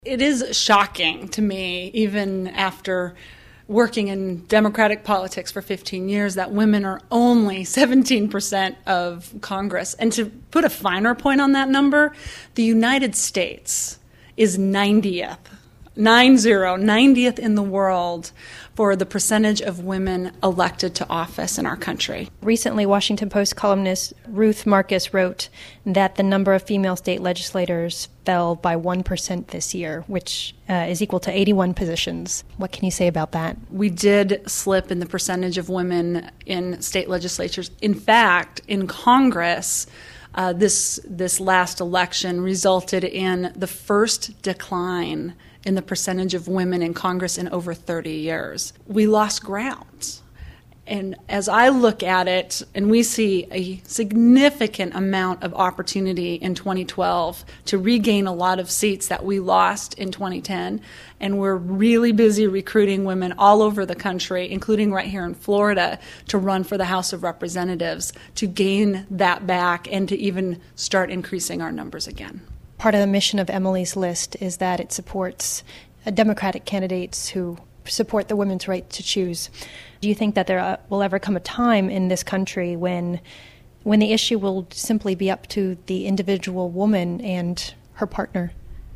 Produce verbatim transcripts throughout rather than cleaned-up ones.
It is shocking to me, even after working in Democratic politics for fifteen years, that women are only seventeen percent of Congress. And to put a finer point on that number, the United States is ninetieth, nine zero, ninetieth in the world for the percentage of women elected to office in our country. Recently, Washington Post columnist Ruth Marcus wrote that the number of female state legislators fell by one percent this year, which uh, is equal to eighty-one positions. What can you say about that? We did slip in the percentage of women in state legislatures. In fact, in Congress, uh, this this last election resulted in the first decline in the percentage of women in Congress in over thirty years. We lost ground. And as I look at it, and we see a significant amount of opportunity in twenty twelve to regain a lot of seats that we lost in twenty ten, and we're really busy recruiting women all over the country, including right here in Florida, to run for the House of Representatives, to gain that back and to even start increasing our numbers again. Part of the mission of Emily's List is that it supports uh, Democratic candidates who support the women's right to choose. Do you think that there uh, will ever come a time in this country when when the issue will simply be up to the individual woman and her partner?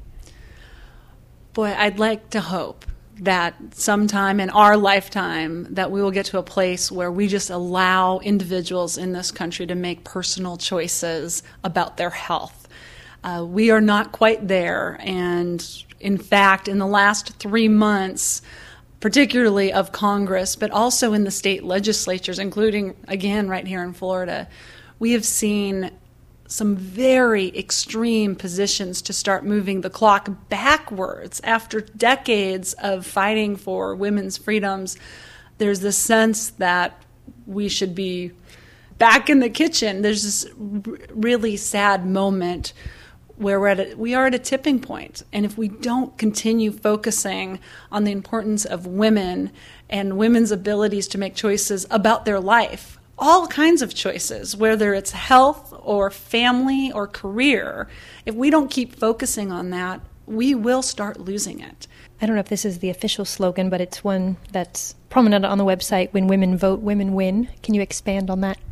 Boy, I'd like to hope that sometime in our lifetime that we will get to a place where we just allow individuals in this country to make personal choices about their health. Uh, we are not quite there, and in fact, in the last three months, particularly of Congress, but also in the state legislatures, including, again, right here in Florida, we have seen some very extreme positions to start moving the clock backwards. After decades of fighting for women's freedoms, there's this sense that we should be back in the kitchen. There's this r- really sad moment where we're at a, we are at a tipping point. And if we don't continue focusing on the importance of women and women's abilities to make choices about their life, all kinds of choices, whether it's health or family or career, if we don't keep focusing on that, we will start losing it. I don't know if this is the official slogan, but it's one that's prominent on the website: when women vote, women win. Can you expand on that?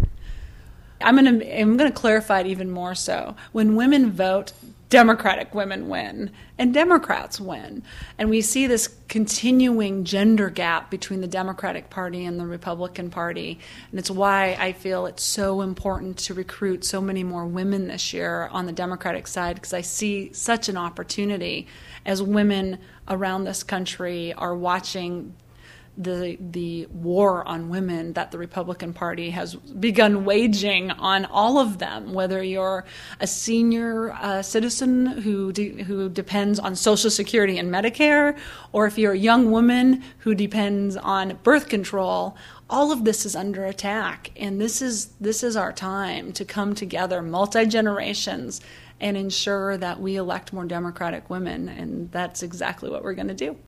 I'm going to I'm going to clarify it even more so. When women vote, Democratic women win, and Democrats win. And we see this continuing gender gap between the Democratic Party and the Republican Party. And it's why I feel it's so important to recruit so many more women this year on the Democratic side, because I see such an opportunity as women around this country are watching the the war on women that the Republican Party has begun waging on all of them, whether you're a senior uh, citizen who de- who depends on Social Security and Medicare, or if you're a young woman who depends on birth control. All of this is under attack, and this is this is our time to come together, multi-generations, and ensure that we elect more Democratic women, and that's exactly what we're going to do.